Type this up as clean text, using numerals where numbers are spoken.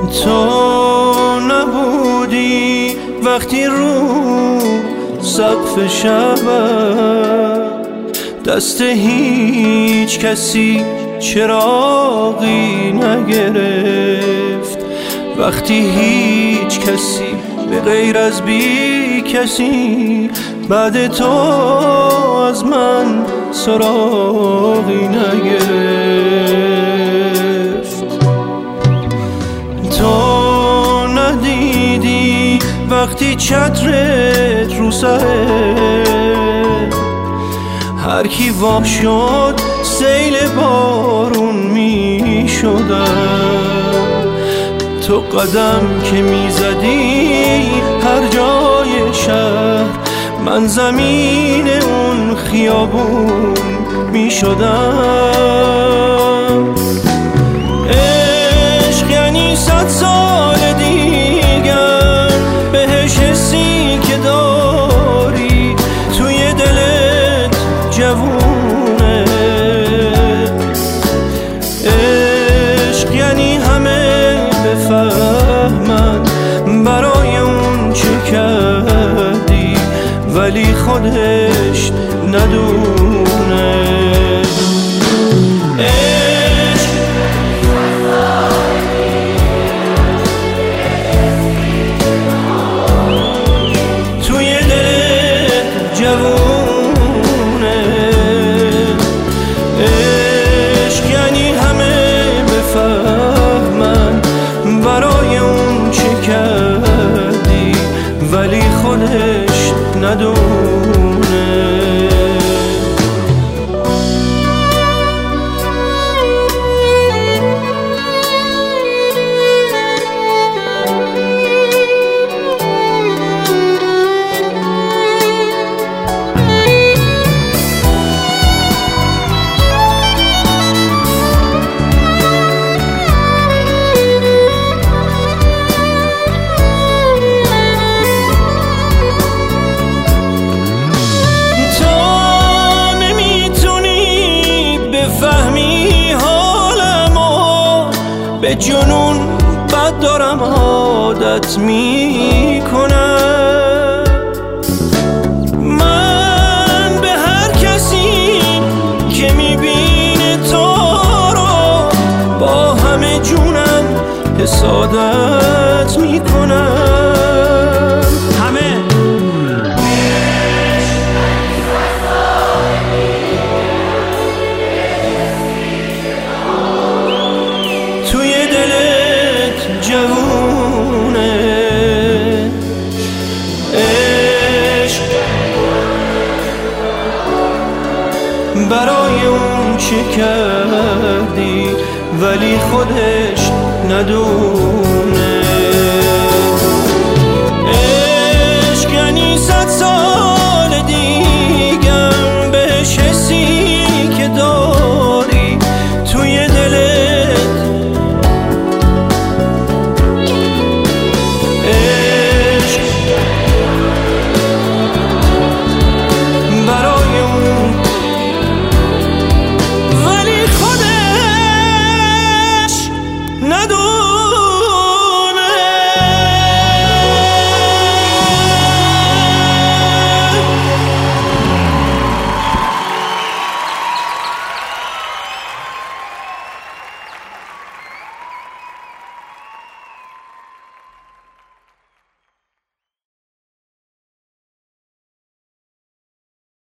تو نبودی وقتی رو سقف شبم دست هیچ کسی چراغی نگرفت، وقتی هیچ کسی به غیر از بی کسی بعد تو از من سراغی نگرفت. تو ندیدی وقتی چترت رو سره هر کی وا شد سیل بارون می شدم، تو قدم که می زدی هر جای شهر من زمین اون خیابون می شدم. عشق یعنی 100 سال دیگر بهش حسی که داری توی دلت جوونه. عشق یعنی همه بفهمن برای اون چه کردی ولی خودش ندونه. توی دلت جوونه. عشق یعنی همه بفهمن برای اون چه کردی ولی خودش ندونه. به جنون بد دارم عادت میکنم، من به هر کسی که میبینه تو رو با همه جونم حسادت میکنم. همه توی دلت جوونه. عشق برای اون چه کردی ولی خودش ندونه.